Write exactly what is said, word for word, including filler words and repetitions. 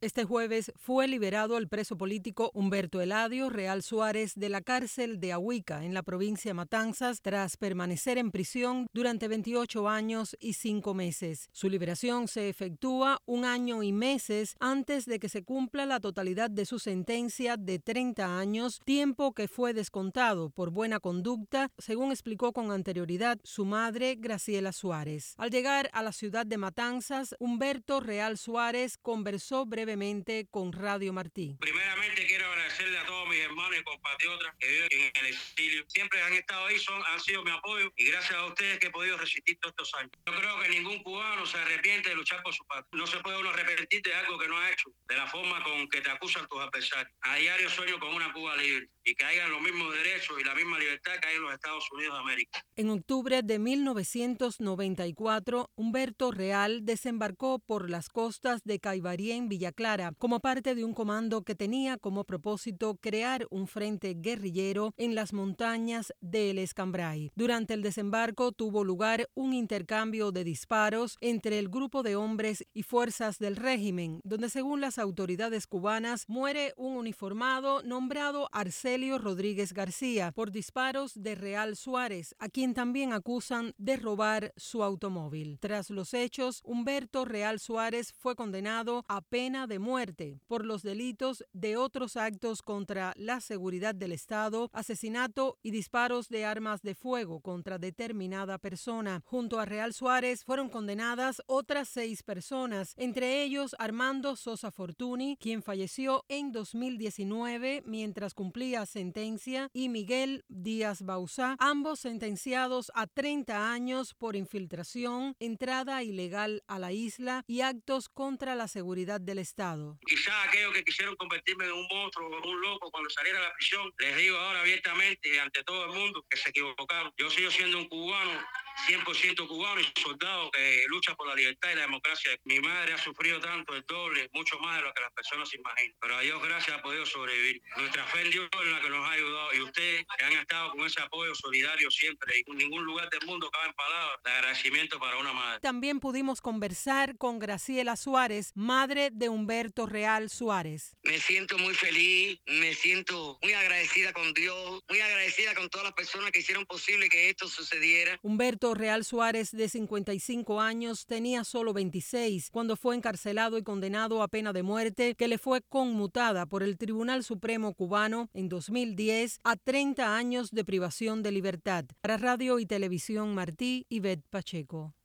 Este jueves fue liberado el preso político Humberto Eladio Real Suárez de la cárcel de Ahuica, en la provincia de Matanzas, tras permanecer en prisión durante veintiocho años y cinco meses. Su liberación se efectúa un año y meses antes de que se cumpla la totalidad de su sentencia de treinta años, tiempo que fue descontado por buena conducta, según explicó con anterioridad su madre, Graciela Suárez. Al llegar a la ciudad de Matanzas, Humberto Real Suárez conversó brevemente con Radio Martí. Primeramente quiero agradecerle a todos mis hermanos y compatriotas que viven en el exilio. Siempre han estado ahí, son, han sido mi apoyo y gracias a ustedes que he podido resistir todos estos años. Yo creo que ningún cubano se arrepiente de luchar por su patria. No se puede uno arrepentir de algo que no ha hecho, de la forma con que te acusan tus adversarios. A diario sueño con una Cuba libre y que hayan los mismos derechos y la misma libertad que hay en los Estados Unidos de América. En octubre de mil novecientos noventa y cuatro, Humberto Real desembarcó por las costas de Caibarí en Villa Clara como parte de un comando que tenía como propósito crear un frente guerrillero en las montañas del Escambray. Durante el desembarco tuvo lugar un intercambio de disparos entre el grupo de hombres y fuerzas del régimen, donde según las autoridades cubanas muere un uniformado nombrado Arcelio Rodríguez García por disparos de Real Suárez, a quien también acusan de robar su automóvil. Tras los hechos, Humberto Real Suárez fue condenado a pena de muerte por los delitos de otros actos contra la seguridad del Estado, asesinato y disparos de armas de fuego contra determinada persona. Junto a Real Suárez fueron condenadas otras seis personas, entre ellos Armando Sosa Fortuny, quien falleció en dos mil diecinueve mientras cumplía sentencia, y Miguel Díaz Bauzá, ambos sentenciados a treinta años por infiltración, entrada ilegal a la isla y actos contra la seguridad del Estado. Quizás aquellos que quisieron convertirme en un monstruo o un loco cuando saliera de la prisión, les digo ahora abiertamente y ante todo el mundo que se equivocaron. Yo sigo siendo un cubano, cien por ciento cubano y soldado que lucha por la libertad y la democracia. Mi madre ha sufrido tanto, el doble, mucho más de lo que las personas se imaginan. Pero a Dios gracias ha podido sobrevivir. Nuestra fe en Dios es la que nos ha ayudado y ustedes que han estado con ese apoyo solidario siempre y en ningún lugar del mundo caben palabras de agradecimiento para una madre. También pudimos conversar con Graciela Suárez, madre de Humberto Real Suárez. Me siento muy feliz, me siento muy agradecida con Dios, muy agradecida con todas las personas que hicieron posible que esto sucediera. Humberto Real Suárez, de cincuenta y cinco años, tenía solo veintiséis cuando fue encarcelado y condenado a pena de muerte, que le fue conmutada por el Tribunal Supremo cubano en dos mil diez a treinta años de privación de libertad. Para Radio y Televisión Martí, Ivette Pacheco.